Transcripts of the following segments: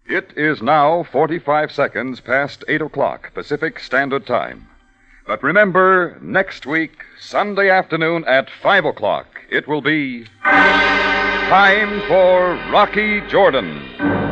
It is now 45 seconds past 8 o'clock Pacific Standard Time. But remember, next week, Sunday afternoon at 5 o'clock, it will be time for Rocky Jordan.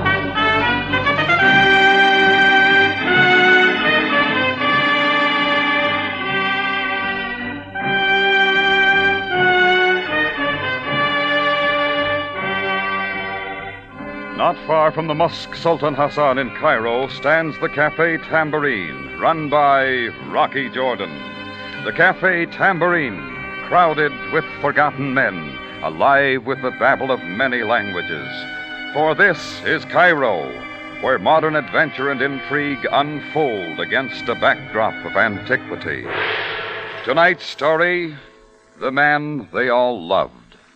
Not far from the Mosque Sultan Hassan in Cairo stands the Cafe Tambourine, run by Rocky Jordan. The Cafe Tambourine, crowded with forgotten men, alive with the babble of many languages. For this is Cairo, where modern adventure and intrigue unfold against a backdrop of antiquity. Tonight's story, The Man They All Loved.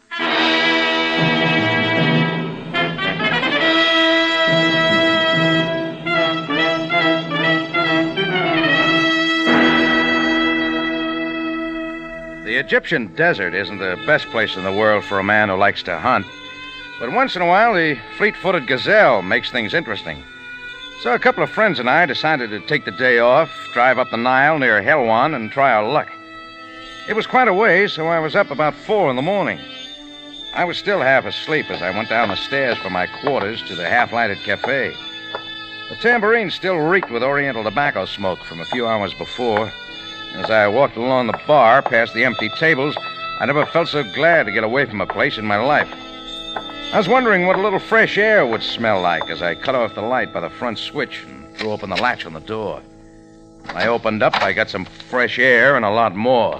The Egyptian desert isn't the best place in the world for a man who likes to hunt. But once in a while, the fleet-footed gazelle makes things interesting. So a couple of friends and I decided to take the day off, drive up the Nile near Helwan, and try our luck. It was quite a ways, so I was up about 4 in the morning. I was still half asleep as I went down the stairs from my quarters to the half-lighted cafe. The tambourine still reeked with Oriental tobacco smoke from a few hours before. As I walked along the bar, past the empty tables, I never felt so glad to get away from a place in my life. I was wondering what a little fresh air would smell like as I cut off the light by the front switch and threw open the latch on the door. When I opened up, I got some fresh air and a lot more.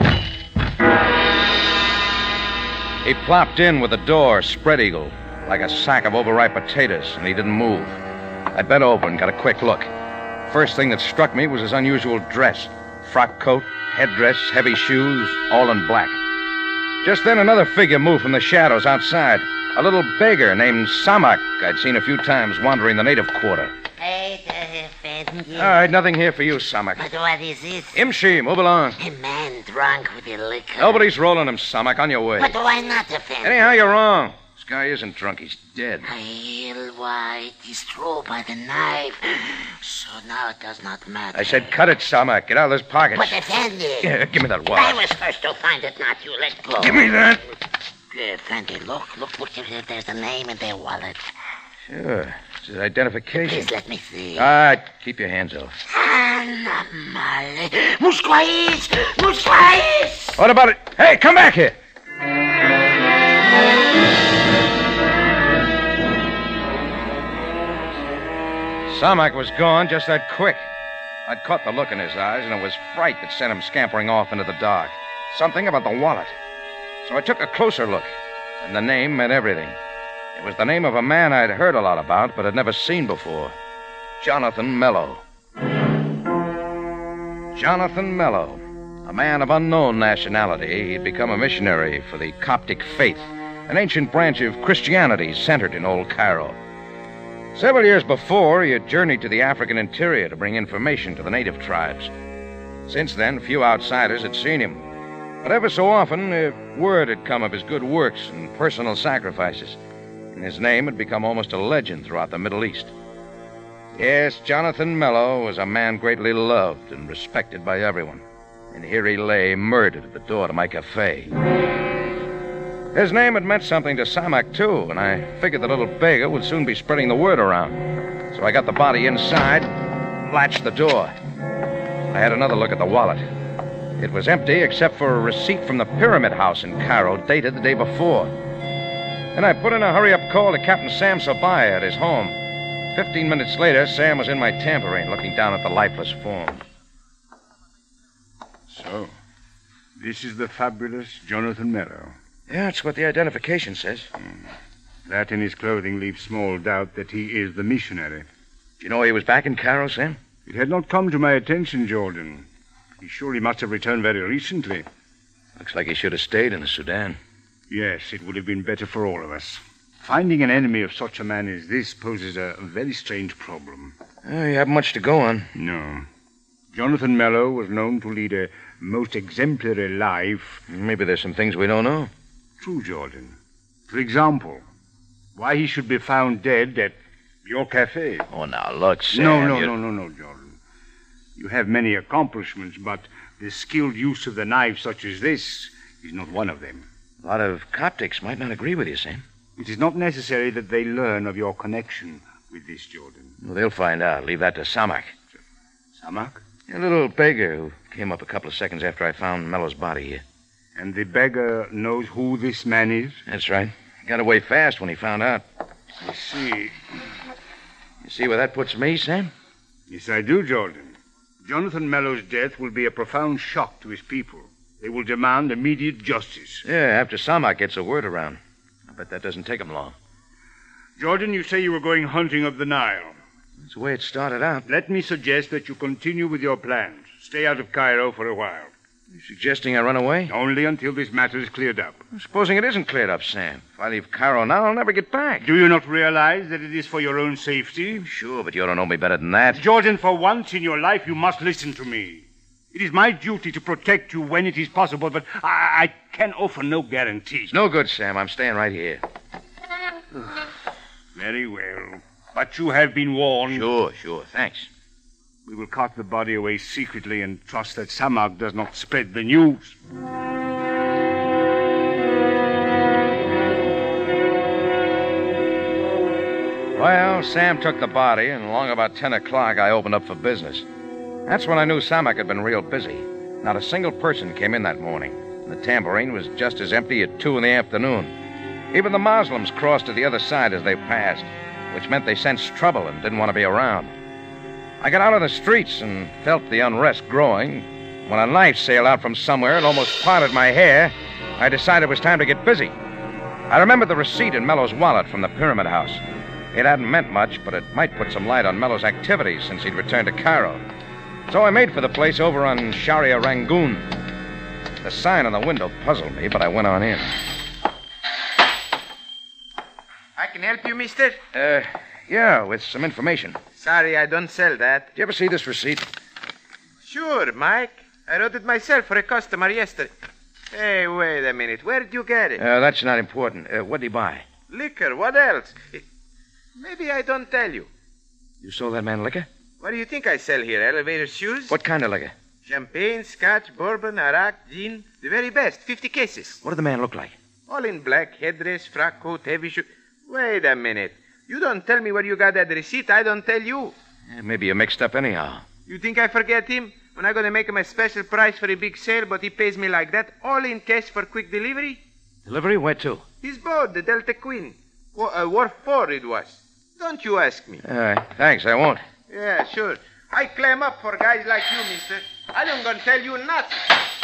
He plopped in with the door spread-eagle, like a sack of overripe potatoes, and he didn't move. I bent over and got a quick look. First thing that struck me was his unusual dress. Frock coat, headdress, heavy shoes, all in black. Just then another figure moved from the shadows outside. A little beggar named Samak I'd seen a few times wandering the native quarter. Hey, Effendi. All right, nothing here for you, Samak. But what is this? Imshi, move along. A man drunk with the liquor. Nobody's rolling him, Samak. On your way. But why not, Effendi? Anyhow, you're wrong. This guy isn't drunk. He's dead. Well, why, it is through by the knife. So now it does not matter. I said cut it, Samak. Get out of those pockets. But, Effendi. Yeah, give me that wallet. I was first to find it, not you. Let go. Give me that. Effendi, look. There's a name in their wallet. Sure. It's his identification. Please let me see. All right, keep your hands off. Anamale. Musquais! What about it? Hey, come back here. Samak was gone just that quick. I'd caught the look in his eyes, and it was fright that sent him scampering off into the dark. Something about the wallet. So I took a closer look, and the name meant everything. It was the name of a man I'd heard a lot about, but had never seen before. Jonathan Mello. Jonathan Mello, a man of unknown nationality. He'd become a missionary for the Coptic faith, an ancient branch of Christianity centered in Old Cairo. Several years before, he had journeyed to the African interior to bring information to the native tribes. Since then, few outsiders had seen him. But ever so often, word had come of his good works and personal sacrifices, and his name had become almost a legend throughout the Middle East. Yes, Jonathan Mello was a man greatly loved and respected by everyone, and here he lay murdered at the door to my cafe. His name had meant something to Samak, too, and I figured the little beggar would soon be spreading the word around. So I got the body inside, latched the door. I had another look at the wallet. It was empty except for a receipt from the Pyramid House in Cairo, dated the day before. Then I put in a hurry-up call to Captain Sam Sabaya at his home. 15 minutes later, Sam was in my tambourine looking down at the lifeless form. So, this is the fabulous Jonathan Mello. Yeah, it's what the identification says. That in his clothing leaves small doubt that he is the missionary. Do you know he was back in Cairo, Sam? It had not come to my attention, Jordan. He surely must have returned very recently. Looks like he should have stayed in the Sudan. Yes, it would have been better for all of us. Finding an enemy of such a man as this poses a very strange problem. You haven't much to go on. No. Jonathan Mello was known to lead a most exemplary life. Maybe there's some things we don't know. True, Jordan. For example, why he should be found dead at Your cafe. Oh, now, look, Sam. No, Jordan. You have many accomplishments, but the skilled use of the knife such as this is not one of them. A lot of Coptics might not agree with you, Sam. It is not necessary that they learn of your connection with this, Jordan. Well, they'll find out. Leave that to Samak. Samak? A little beggar who came up a couple of seconds after I found Mello's body here. And the beggar knows who this man is? That's right. Got away fast when he found out. I see. You see where that puts me, Sam? Yes, I do, Jordan. Jonathan Mello's death will be a profound shock to his people. They will demand immediate justice. Yeah, after Samak gets a word around. I bet that doesn't take him long. Jordan, you say you were going hunting up the Nile. That's the way it started out. Let me suggest that you continue with your plans. Stay out of Cairo for a while. You suggesting I run away? Only until this matter is cleared up. Supposing it isn't cleared up, Sam. If I leave Cairo now, I'll never get back. Do you not realize that it is for your own safety? Sure, but you don't know me better than that. Jordan, for once in your life, you must listen to me. It is my duty to protect you when it is possible, but I can offer no guarantee. It's no good, Sam. I'm staying right here. Very well. But you have been warned. Sure. Thanks. We will cart the body away secretly and trust that Samak does not spread the news. Well, Sam took the body, and along about 10 o'clock, I opened up for business. That's when I knew Samak had been real busy. Not a single person came in that morning. And the tambourine was just as empty at 2 in the afternoon. Even the Muslims crossed to the other side as they passed, which meant they sensed trouble and didn't want to be around. I got out on the streets and felt the unrest growing. When a knife sailed out from somewhere and almost parted my hair, I decided it was time to get busy. I remembered the receipt in Mello's wallet from the Pyramid House. It hadn't meant much, but it might put some light on Mello's activities since he'd returned to Cairo. So I made for the place over on Sharia Rangoon. The sign on the window puzzled me, but I went on in. I can help you, mister? Yeah, with some information. Sorry, I don't sell that. Did you ever see this receipt? Sure, Mike. I wrote it myself for a customer yesterday. Hey, wait a minute. Where did you get it? That's not important. What did he buy? Liquor. What else? Maybe I don't tell you. You sold that man liquor? What do you think I sell here? Elevator shoes? What kind of liquor? Champagne, scotch, bourbon, arak, gin. The very best. 50 cases. What did the man look like? All in black. Headdress, frock coat, heavy shoe. Wait a minute. You don't tell me where you got that receipt. I don't tell you. Maybe you mixed up anyhow. You think I forget him? When I'm going to make him a special price for a big sale, but he pays me like that, all in cash for quick delivery? Delivery? Where to? His boat, the Delta Queen. Wharf 4 it was. Don't you ask me. All right. Thanks, I won't. Yeah, sure. I clam up for guys like you, mister. I don't gonna tell you nothing.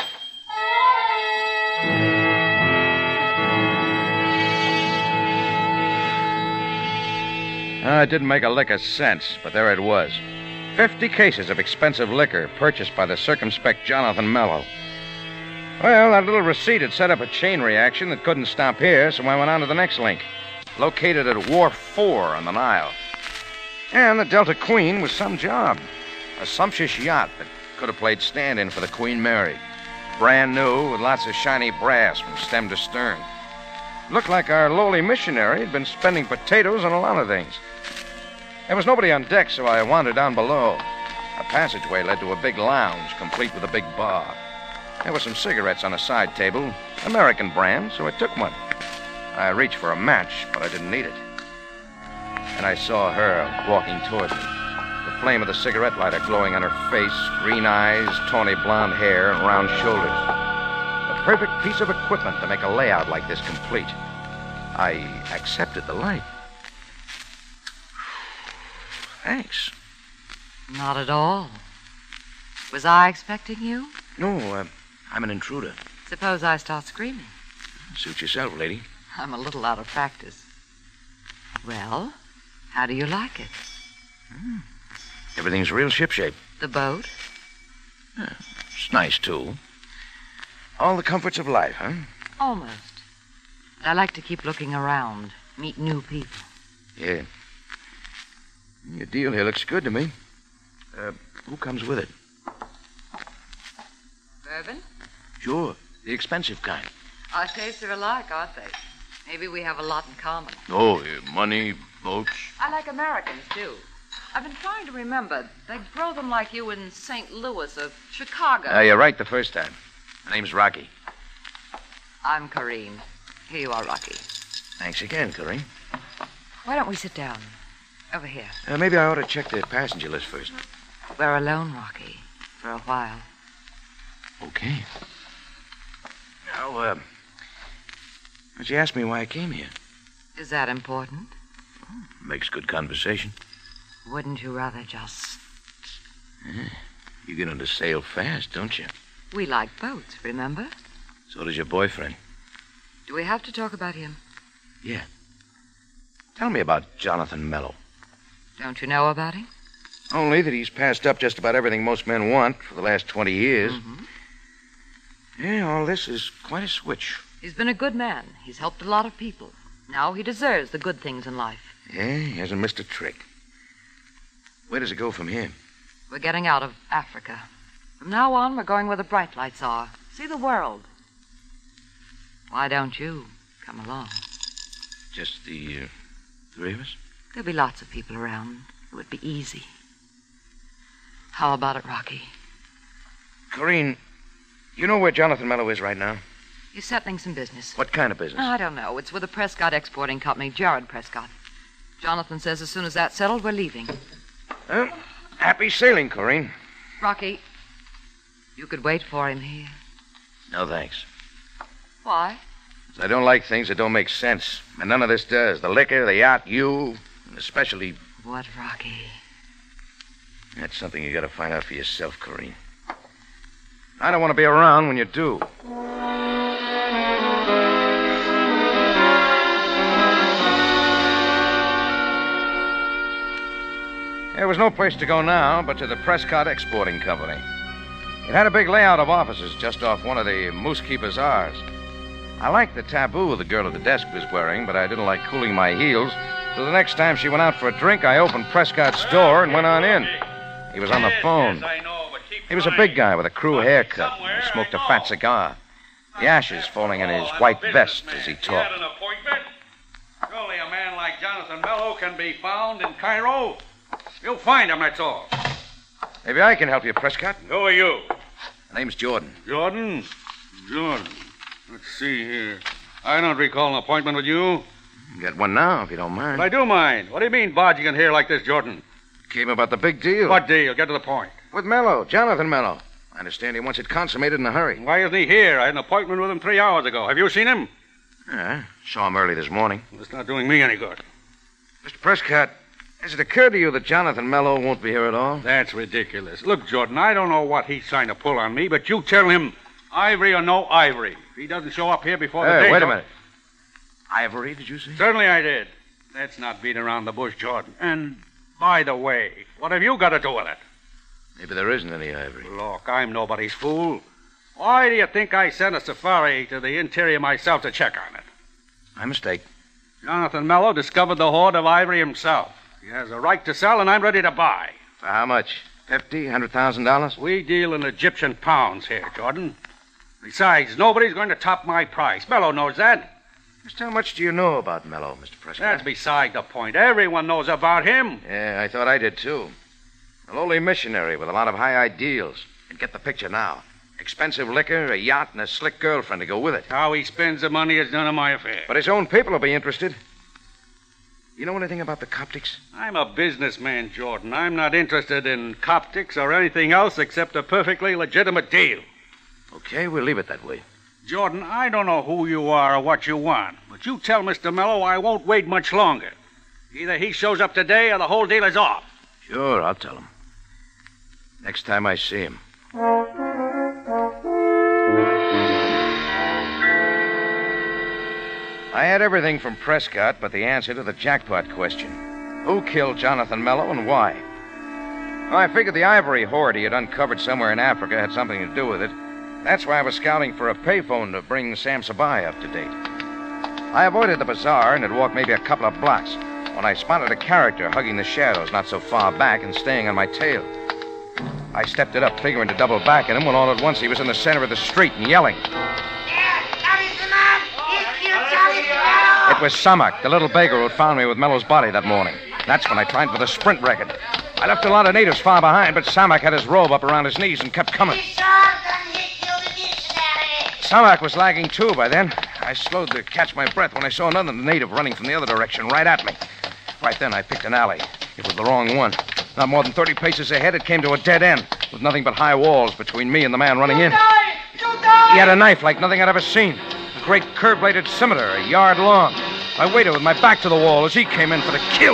It didn't make a lick of sense, but there it was. 50 cases of expensive liquor purchased by the circumspect Jonathan Mello. Well, that little receipt had set up a chain reaction that couldn't stop here, so I went on to the next link. Located at Wharf 4 on the Nile. And the Delta Queen was some job. A sumptuous yacht that could have played stand-in for the Queen Mary. Brand new, with lots of shiny brass from stem to stern. Looked like our lowly missionary had been spending potatoes on a lot of things. There was nobody on deck, so I wandered down below. A passageway led to a big lounge, complete with a big bar. There were some cigarettes on a side table, American brand, so I took one. I reached for a match, but I didn't need it. And I saw her walking toward me. The flame of the cigarette lighter glowing on her face, green eyes, tawny blonde hair, and round shoulders. The perfect piece of equipment to make a layout like this complete. I accepted the light. Thanks. Not at all. Was I expecting you? No, I'm an intruder. Suppose I start screaming. Suit yourself, lady. I'm a little out of practice. Well, how do you like it? Everything's real shipshape. The boat? It's nice, too. All the comforts of life, huh? Almost. I like to keep looking around, meet new people. Yeah. Your deal here looks good to me. Who comes with it? Bourbon? Sure, the expensive kind. Our tastes are alike, aren't they? Maybe we have a lot in common. Oh, money, Boats? I like Americans, too. I've been trying to remember. They grow them like you in St. Louis or Chicago. You're right the first time. My name's Rocky. I'm Corrine. Here you are, Rocky. Thanks again, Corrine. Why don't we sit down? Over here. Maybe I ought to check the passenger list first. We're alone, Rocky. For a while. Okay. Now, why don't you ask me why I came here? Is that important? Makes good conversation. Wouldn't you rather just... You get on to sail fast, don't you? We like boats, remember? So does your boyfriend. Do we have to talk about him? Yeah. Tell me about Jonathan Mello. Don't you know about him? Only that he's passed up just about everything most men want for the last 20 years. Mm-hmm. Yeah, all this is quite a switch. He's been a good man. He's helped a lot of people. Now he deserves the good things in life. Yeah, he hasn't missed a trick. Where does it go from here? We're getting out of Africa. From now on, we're going where the bright lights are. See the world. Why don't you come along? Just the three of us? There'll be lots of people around. It would be easy. How about it, Rocky? Corrine, you know where Jonathan Mello is right now? He's settling some business. What kind of business? I don't know. It's with the Prescott Exporting Company, Jared Prescott. Jonathan says as soon as that's settled, we're leaving. Well, happy sailing, Corrine. Rocky, you could wait for him here. No, thanks. Why? I don't like things that don't make sense. And none of this does. The liquor, the yacht, you, and especially... What, Rocky? That's something you gotta find out for yourself, Corrine. I don't want to be around when you do. There was no place to go now but to the Prescott Exporting Company. It had a big layout of offices just off one of the Moosekeep Bazaars. I liked the taboo the girl at the desk was wearing, but I didn't like cooling my heels, so the next time she went out for a drink, I opened Prescott's door and went on in. He was on the phone. He was a big guy with a crew haircut and smoked a fat cigar, the ashes falling in his white vest as he talked. An appointment? Surely a man like Jonathan Mello can be found in Cairo. You'll find him, that's all. Maybe I can help you, Prescott. Who are you? My name's Jordan. Jordan? Jordan. Let's see here. I don't recall an appointment with you. Get one now, if you don't mind. But I do mind. What do you mean barging in here like this, Jordan? Came about the big deal. What deal? Get to the point. With Mello, Jonathan Mello. I understand he wants it consummated in a hurry. Why isn't he here? I had an appointment with him 3 hours ago. Have you seen him? Yeah, saw him early this morning. Well, it's not doing me any good. Mr. Prescott, has it occurred to you that Jonathan Mello won't be here at all? That's ridiculous. Look, Jordan, I don't know what he's trying to pull on me, but you tell him Ivory or no Ivory. If he doesn't show up here before the day... Hey, wait a minute. Ivory, did you say? Certainly I did. Let's not beat around the bush, Jordan. And, by the way, what have you got to do with it? Maybe there isn't any Ivory. Look, I'm nobody's fool. Why do you think I sent a safari to the interior myself to check on it? My mistake. Jonathan Mello discovered the hoard of ivory himself. He has a right to sell, and I'm ready to buy. For how much? $50,000, $100,000? We deal in Egyptian pounds here, Jordan. Besides, nobody's going to top my price. Mello knows that. Just how much do you know about Mello, Mr. Prescott? That's beside the point. Everyone knows about him. Yeah, I thought I did, too. A lowly missionary with a lot of high ideals. And get the picture now. Expensive liquor, a yacht, and a slick girlfriend to go with it. How he spends the money is none of my affair. But his own people will be interested. You know anything about the Coptics? I'm a businessman, Jordan. I'm not interested in Coptics or anything else except a perfectly legitimate deal. Okay, we'll leave it that way. Jordan, I don't know who you are or what you want, but you tell Mr. Mello I won't wait much longer. Either he shows up today or the whole deal is off. Sure, I'll tell him. Next time I see him. I had everything from Prescott but the answer to the jackpot question. Who killed Jonathan Mello and why? Well, I figured the ivory hoard he had uncovered somewhere in Africa had something to do with it. That's why I was scouting for a payphone to bring Sam Sabai up to date. I avoided the bazaar and had walked maybe a couple of blocks when I spotted a character hugging the shadows not so far back and staying on my tail. I stepped it up, figuring to double back at him, when all at once he was in the center of the street and yelling. It was Samak, the little beggar who had found me with Mello's body that morning. That's when I tried for the sprint record. I left a lot of natives far behind, but Samak had his robe up around his knees and kept coming. Samak was lagging too by then. I slowed to catch my breath when I saw another native running from the other direction right at me. Right then, I picked an alley. It was the wrong one. Not more than 30 paces ahead, it came to a dead end, with nothing but high walls between me and the man running in. He had a knife like nothing I'd ever seen. A great curved-bladed scimitar, a yard long. I waited with my back to the wall as he came in for the kill.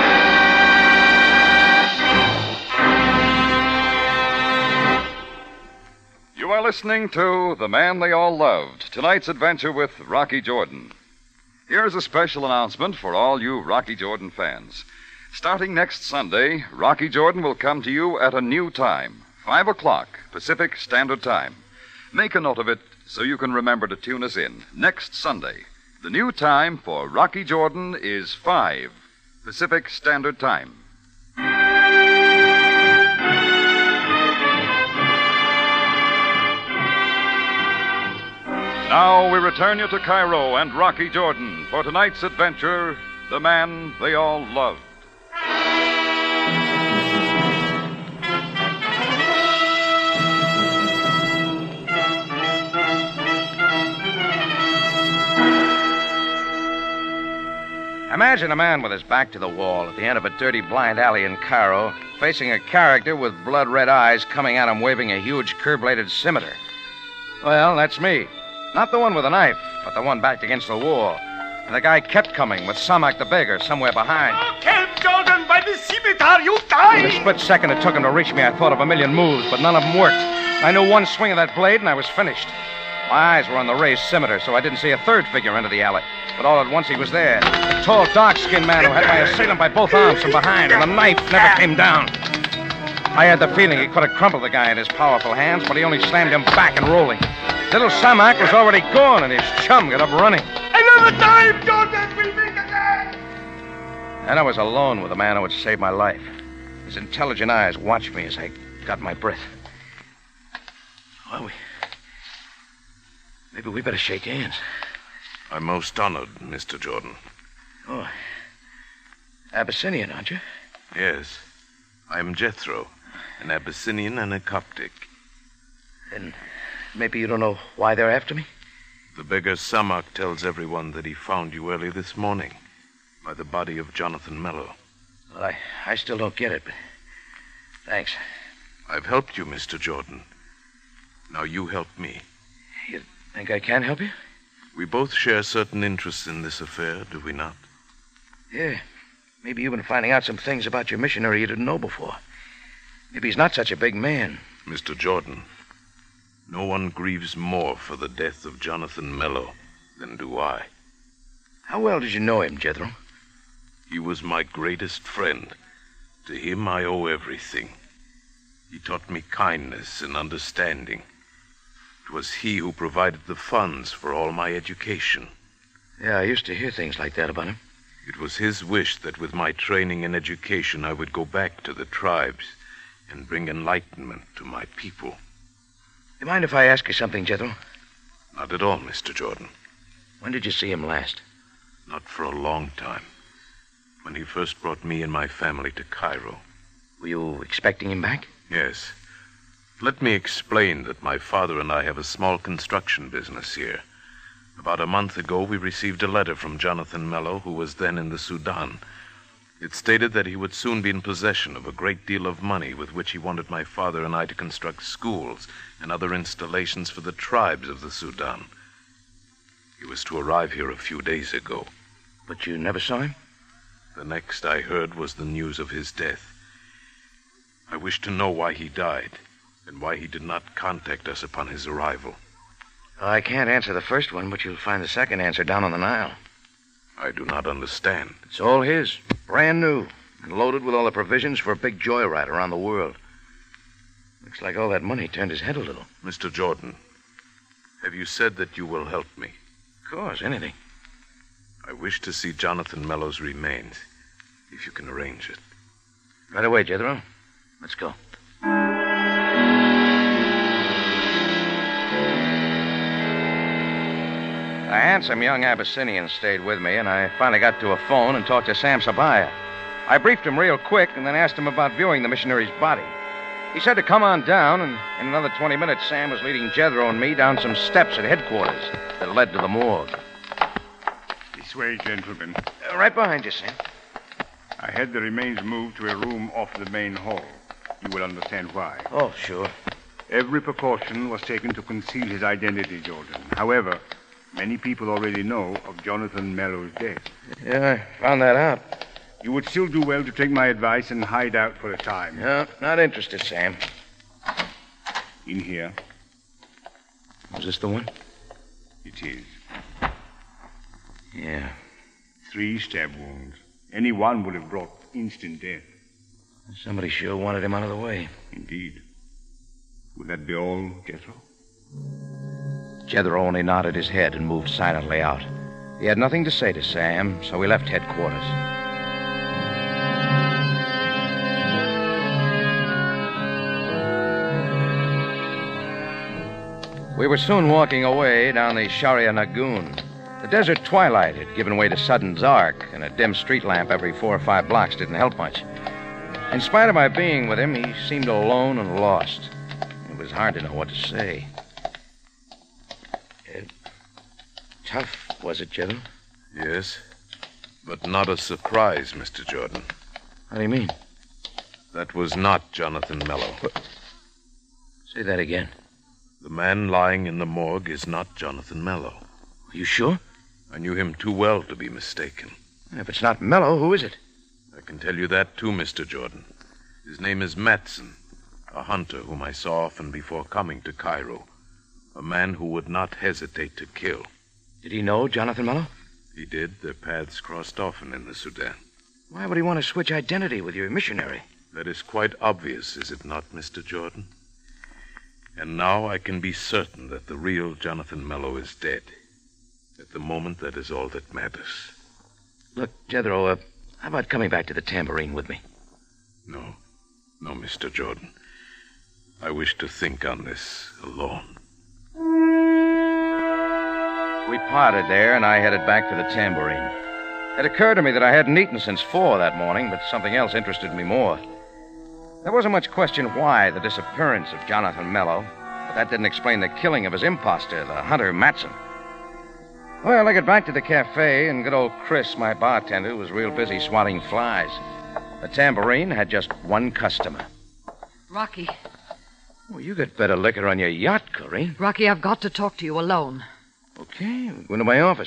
You are listening to The Man They All Loved, tonight's adventure with Rocky Jordan. Here's a special announcement for all you Rocky Jordan fans. Starting next Sunday, Rocky Jordan will come to you at a new time, 5 o'clock Pacific Standard Time. Make a note of it so you can remember to tune us in next Sunday. The new time for Rocky Jordan is 5 Pacific Standard Time. Now we return you to Cairo and Rocky Jordan for tonight's adventure, The Man They All Loved. Imagine a man with his back to the wall at the end of a dirty blind alley in Cairo, facing a character with blood-red eyes coming at him waving a huge curved-bladed scimitar. Well, that's me. Not the one with the knife, but the one backed against the wall. And the guy kept coming with Samak the beggar somewhere behind. Oh, Camp Jordan, by the scimitar, you die! In the split second it took him to reach me, I thought of a million moves, but none of them worked. I knew one swing of that blade, and I was finished. My eyes were on the raised scimitar, so I didn't see a third figure enter the alley. But all at once he was there. A tall, dark-skinned man who had my assailant by both arms from behind, and the knife never came down. I had the feeling he could have crumpled the guy in his powerful hands, but he only slammed him back and rolling. Little Samak was already gone, and his chum got up running. Another time, Jordan, we'll meet again! And I was alone with the man who had saved my life. His intelligent eyes watched me as I got my breath. Well, maybe we better shake hands. I'm most honored, Mr. Jordan. Oh, Abyssinian, aren't you? Yes. I am Jethro, an Abyssinian and a Coptic. Then maybe you don't know why they're after me? The beggar Samak tells everyone that he found you early this morning by the body of Jonathan Mello. Well, I still don't get it, but thanks. I've helped you, Mr. Jordan. Now you help me. You think I can help you? We both share certain interests in this affair, do we not? Yeah. Maybe you've been finding out some things about your missionary you didn't know before. Maybe he's not such a big man. Mr. Jordan, no one grieves more for the death of Jonathan Mello than do I. How well did you know him, Jethro? He was my greatest friend. To him I owe everything. He taught me kindness and understanding. It was he who provided the funds for all my education. Yeah, I used to hear things like that about him. It was his wish that with my training and education I would go back to the tribes and bring enlightenment to my people. You mind if I ask you something, Jethro? Not at all, Mr. Jordan. When did you see him last? Not for a long time. When he first brought me and my family to Cairo. Were you expecting him back? Yes. Let me explain that my father and I have a small construction business here. About a month ago, we received a letter from Jonathan Mello, who was then in the Sudan. It stated that he would soon be in possession of a great deal of money with which he wanted my father and I to construct schools and other installations for the tribes of the Sudan. He was to arrive here a few days ago. But you never saw him? The next I heard was the news of his death. I wish to know why he died and why he did not contact us upon his arrival. I can't answer the first one, but you'll find the second answer down on the Nile. I do not understand. It's all his. Brand new. And loaded with all the provisions for a big joyride around the world. Looks like all that money turned his head a little. Mr. Jordan, have you said that you will help me? Of course, anything. I wish to see Jonathan Mello's remains, if you can arrange it. Right away, Jethro. Let's go. A handsome young Abyssinian stayed with me, and I finally got to a phone and talked to Sam Sabaya. I briefed him real quick and then asked him about viewing the missionary's body. He said to come on down, and in another 20 minutes, Sam was leading Jethro and me down some steps at headquarters that led to the morgue. This way, gentlemen. Right behind you, Sam. I had the remains moved to a room off the main hall. You will understand why. Oh, sure. Every precaution was taken to conceal his identity, Jordan. However, many people already know of Jonathan Mellow's death. Yeah, I found that out. You would still do well to take my advice and hide out for a time. No, not interested, Sam. In here. Was this the one? It is. Yeah. 3 stab wounds. Any one would have brought instant death. Somebody sure wanted him out of the way. Indeed. Would that be all, Jethro? Jethro only nodded his head and moved silently out. He had nothing to say to Sam, so we left headquarters. We were soon walking away down the Sharia Nagoon. The desert twilight had given way to sudden dark, and a dim street lamp every 4 or 5 blocks didn't help much. In spite of my being with him, he seemed alone and lost. It was hard to know what to say. Tough, was it, Jethro? Yes, but not a surprise, Mr. Jordan. How do you mean? That was not Jonathan Mello. Say that again. The man lying in the morgue is not Jonathan Mello. Are you sure? I knew him too well to be mistaken. If it's not Mello, who is it? I can tell you that, too, Mr. Jordan. His name is Matson, a hunter whom I saw often before coming to Cairo. A man who would not hesitate to kill. Did he know Jonathan Mello? He did. Their paths crossed often in the Sudan. Why would he want to switch identity with your missionary? That is quite obvious, is it not, Mr. Jordan? And now I can be certain that the real Jonathan Mello is dead. At the moment, that is all that matters. Look, Jethro, how about coming back to the Tambourine with me? No, Mr. Jordan. I wish to think on this alone. We parted there, and I headed back to the Tambourine. It occurred to me that I hadn't eaten since 4 that morning, but something else interested me more. There wasn't much question why the disappearance of Jonathan Mello, but that didn't explain the killing of his imposter, the hunter Matson. Well, I got back to the cafe, and good old Chris, my bartender, was real busy swatting flies. The Tambourine had just one customer. Rocky. Well, you got better liquor on your yacht, Corinne. Rocky, I've got to talk to you alone. Okay, go into my office.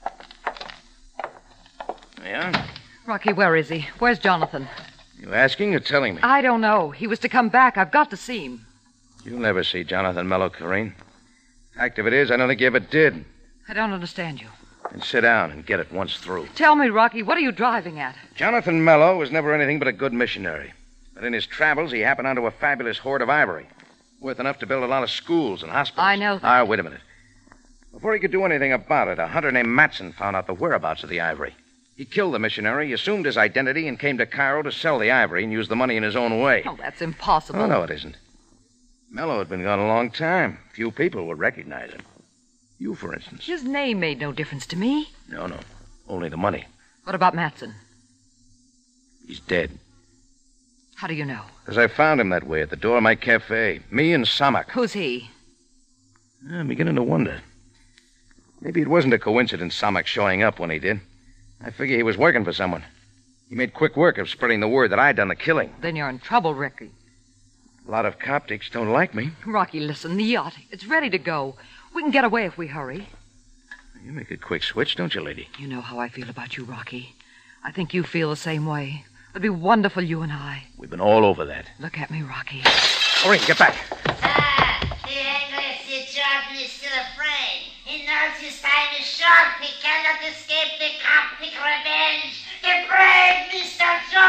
Yeah? Rocky, where is he? Where's Jonathan? You asking or telling me? I don't know. He was to come back. I've got to see him. You'll never see Jonathan Mello, Corinne. Fact of it is, I don't think you ever did. I don't understand you. And sit down and get it once through. Tell me, Rocky, what are you driving at? Jonathan Mello was never anything but a good missionary. But in his travels, he happened onto a fabulous hoard of ivory. Worth enough to build a lot of schools and hospitals. I know that. Wait a minute. Before he could do anything about it, a hunter named Matson found out the whereabouts of the ivory. He killed the missionary, assumed his identity, and came to Cairo to sell the ivory and use the money in his own way. Oh, that's impossible. Oh, no, it isn't. Mello had been gone a long time. Few people would recognize him. You, for instance. His name made no difference to me. No. Only the money. What about Matson? He's dead. How do you know? Because I found him that way at the door of my cafe. Me and Samak. Who's he? I'm beginning to wonder. Maybe it wasn't a coincidence Samak showing up when he did. I figure he was working for someone. He made quick work of spreading the word that I'd done the killing. Then you're in trouble, Ricky. A lot of Coptics don't like me. Rocky, listen, the yacht, it's ready to go. We can get away if we hurry. You make a quick switch, don't you, lady? You know how I feel about you, Rocky. I think you feel the same way. It'd be wonderful, you and I. We've been all over that. Look at me, Rocky. Maureen, get back. The English Jordan is still afraid. He knows his time is short. He cannot escape the Coptic revenge. The brave Mr.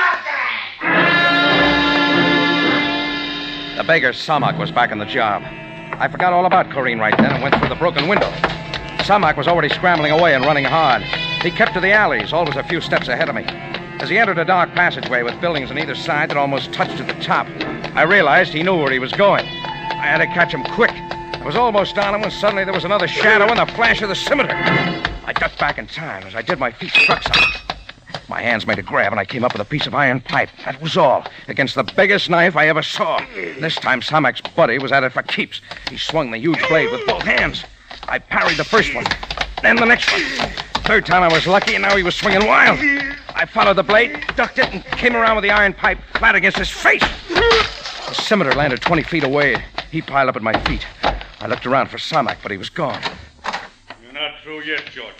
Jordan! The beggar Samak was back on the job. I forgot all about Corinne right then and went through the broken window. Samak was already scrambling away and running hard. He kept to the alleys, always a few steps ahead of me. As he entered a dark passageway with buildings on either side that almost touched at the top, I realized he knew where he was going. I had to catch him quick. I was almost on him when suddenly there was another shadow and the flash of the scimitar. I ducked back in time. As I did, my feet struck something. My hands made a grab, and I came up with a piece of iron pipe. That was all. Against the biggest knife I ever saw. This time, Samak's buddy was at it for keeps. He swung the huge blade with both hands. I parried the first one, then the next one. Third time I was lucky, and now he was swinging wild. I followed the blade, ducked it, and came around with the iron pipe flat against his face. The scimitar landed 20 feet away. He piled up at my feet. I looked around for Samak, but he was gone. You're not through yet, Jordan.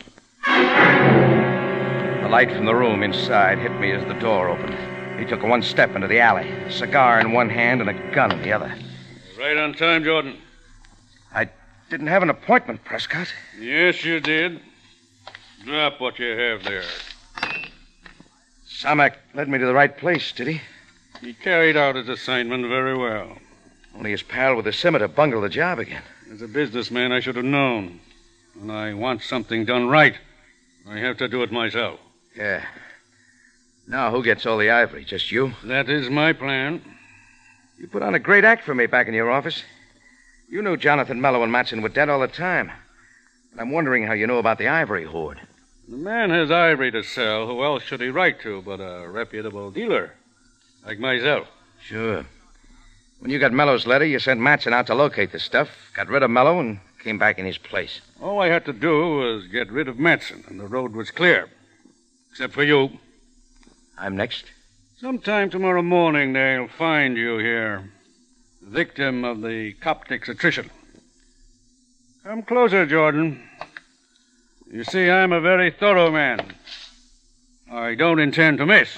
The light from the room inside hit me as the door opened. He took one step into the alley, a cigar in one hand and a gun in the other. Right on time, Jordan. I didn't have an appointment, Prescott. Yes, you did. Drop what you have there. Samak led me to the right place, did he? He carried out his assignment very well. Only his pal with the scimitar bungled the job again. As a businessman, I should have known. When I want something done right, I have to do it myself. Yeah. Now, who gets all the ivory? Just you? That is my plan. You put on a great act for me back in your office. You knew Jonathan Mello and Matson were dead all the time. And I'm wondering how you know about the ivory hoard. The man has ivory to sell. Who else should he write to but a reputable dealer like myself? Sure. When you got Mello's letter, you sent Matson out to locate the stuff, got rid of Mello, and came back in his place. All I had to do was get rid of Matson, and the road was clear. Except for you. I'm next. Sometime tomorrow morning, they'll find you here, victim of the Coptic's attrition. Come closer, Jordan. You see, I'm a very thorough man. I don't intend to miss.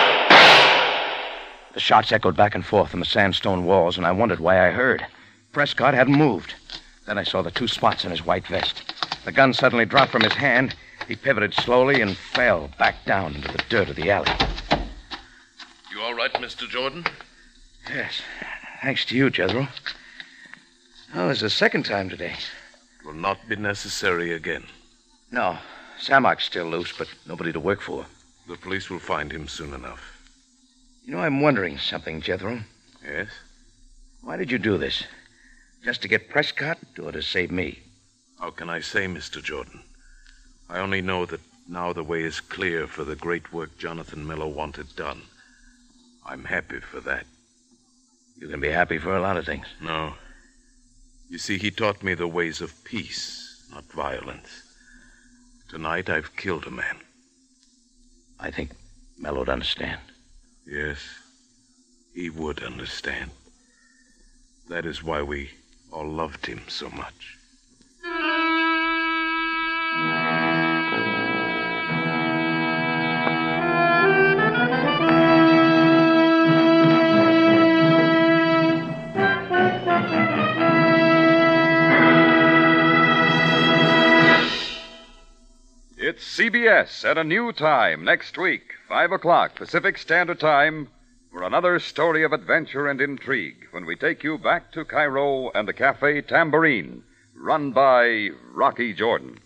The shots echoed back and forth on the sandstone walls, and I wondered why I heard. Prescott hadn't moved. Then I saw the two spots in his white vest. The gun suddenly dropped from his hand. He pivoted slowly and fell back down into the dirt of the alley. You all right, Mr. Jordan? Yes. Thanks to you, Jethro. Oh, there's a second time today. It will not be necessary again. No. Samak's still loose, but nobody to work for. The police will find him soon enough. You know, I'm wondering something, Jethro. Yes? Why did you do this? Just to get Prescott or to save me? How can I say, Mr. Jordan? I only know that now the way is clear for the great work Jonathan Mello wanted done. I'm happy for that. You can be happy for a lot of things. No. You see, he taught me the ways of peace, not violence. Tonight I've killed a man. I think Mello'd understand. Yes, he would understand. That is why we all loved him so much. It's CBS at a new time next week, 5 o'clock Pacific Standard Time, for another story of adventure and intrigue when we take you back to Cairo and the Cafe Tambourine, run by Rocky Jordan.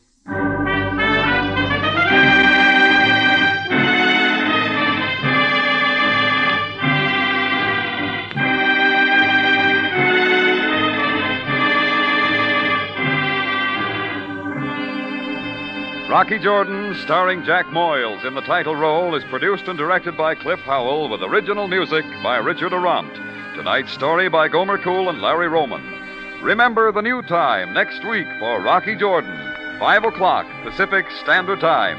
Rocky Jordan, starring Jack Moyles in the title role, is produced and directed by Cliff Howell with original music by Richard Arant. Tonight's story by Gomer Cool and Larry Roman. Remember the new time next week for Rocky Jordan, 5 o'clock Pacific Standard Time.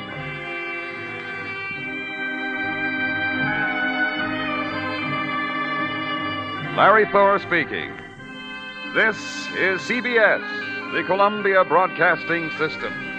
Larry Thor speaking. This is CBS, the Columbia Broadcasting System.